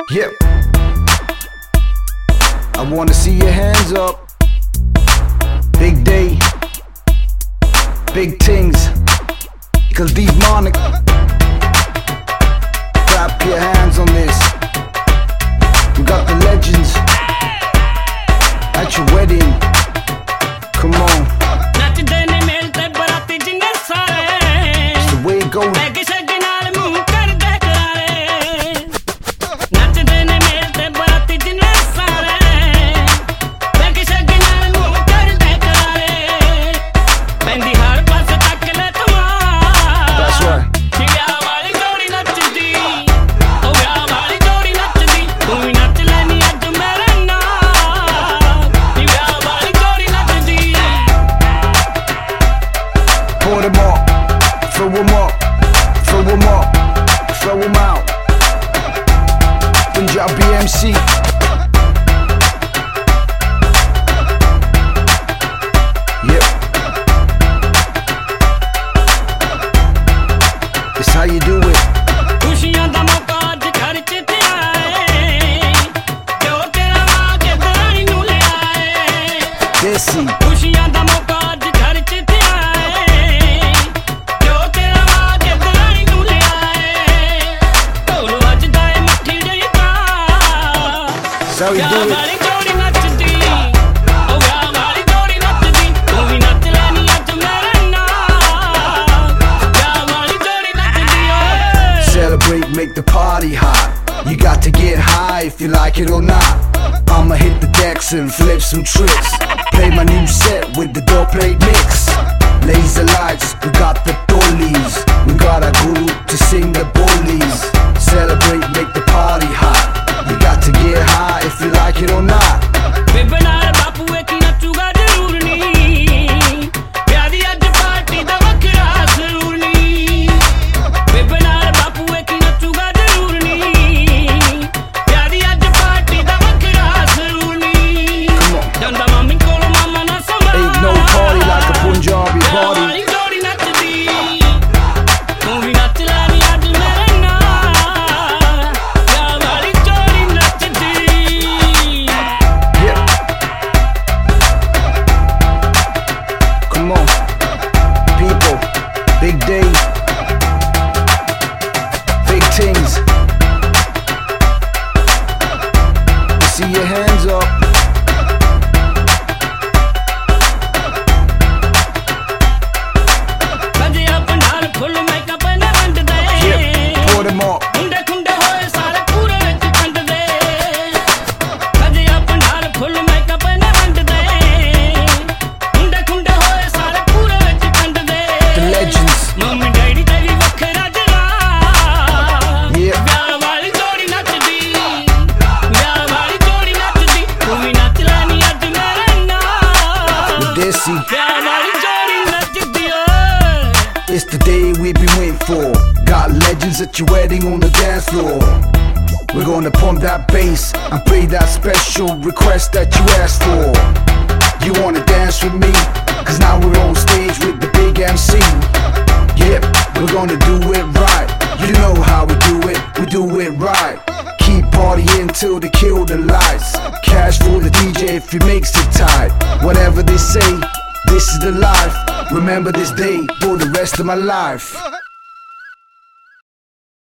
Yep. I wanna see your hands up. Big day, big things. Cause demonic. Clap your hands on this. We got the legends at your wedding. Come on. It's the way it goes. Pour them up, throw them up, throw them up, throw them out. Punjabi MC. Yep. That's how you do it. Desi. That's how you do it. Celebrate, make the party hot. You got to get high if you like it or not. I'ma hit the decks and flip some tricks. Play my new set with the dope plate mix. Laser lights, we got the dollies. We got a guru to sing the bullies. Celebrate, make the party hot. You got to get high if you like it or not. Ain't no party like a Punjabi party. Come on, people, big day, big things. See your hands up. Yep, pour them up. It's the day we've been waiting for. Got legends at your wedding on the dance floor. We're gonna pump that bass and play that special request that you asked for. You wanna dance with me? Cause now we're on stage with the big MC. Yep, we're gonna do it right. You know how we do it right. Keep partying till they kill the lights. Cash for the DJ if he makes it tight. Whatever they say, this is the life. Remember this day for the rest of my life.